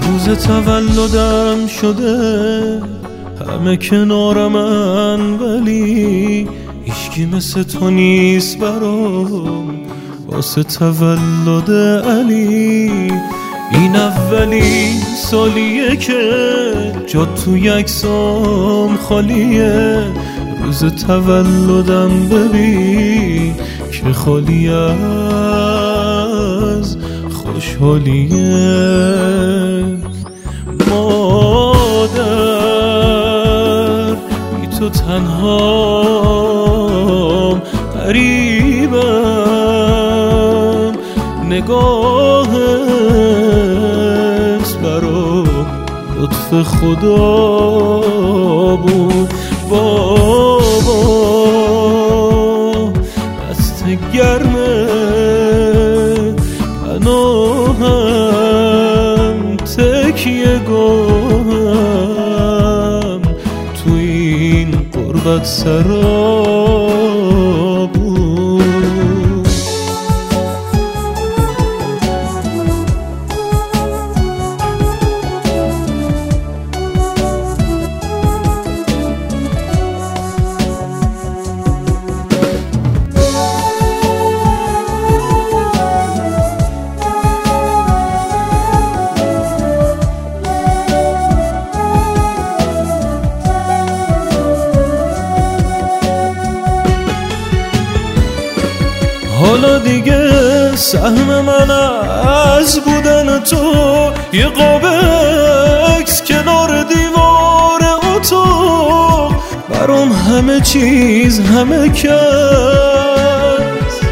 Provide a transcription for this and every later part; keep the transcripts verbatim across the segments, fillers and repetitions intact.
روز تولدم شده همه کنارمن، ولی هیچکی مثل تو نیست برام واسه تولد علی. این اولین سالیه که جا تو یکسام خالیه، روز تولدم ببین که خالی از خوشحالیه. مادر بی تو تنهام، غریبم، نگاهت برام لطف خدا بود. بابا دست گرمه، پناهم، تکیه گاهم تو این غربت سرا بود. حالا دیگه سهم من از بودن تو یه قاب عکس کنار دیوار اتاق، برام همه چیز همه کس.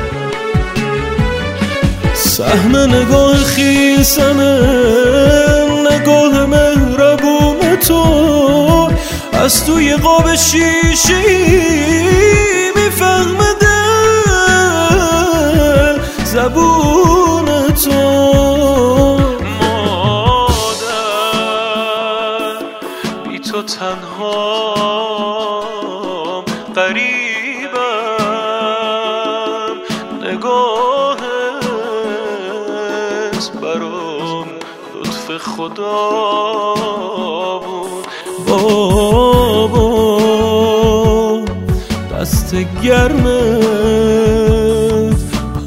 سهم نگاه خیسمه، نگاه مهربون تو از توی قاب شیشی میفهمه زبون تو. مادر بی تو تنهام، غریبم، نگاهت برام لطف خدا بود. بابا دست گرمت،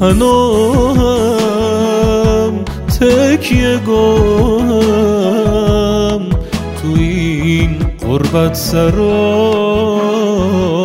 پناهم، تکیه گاهم تو این غربت سرا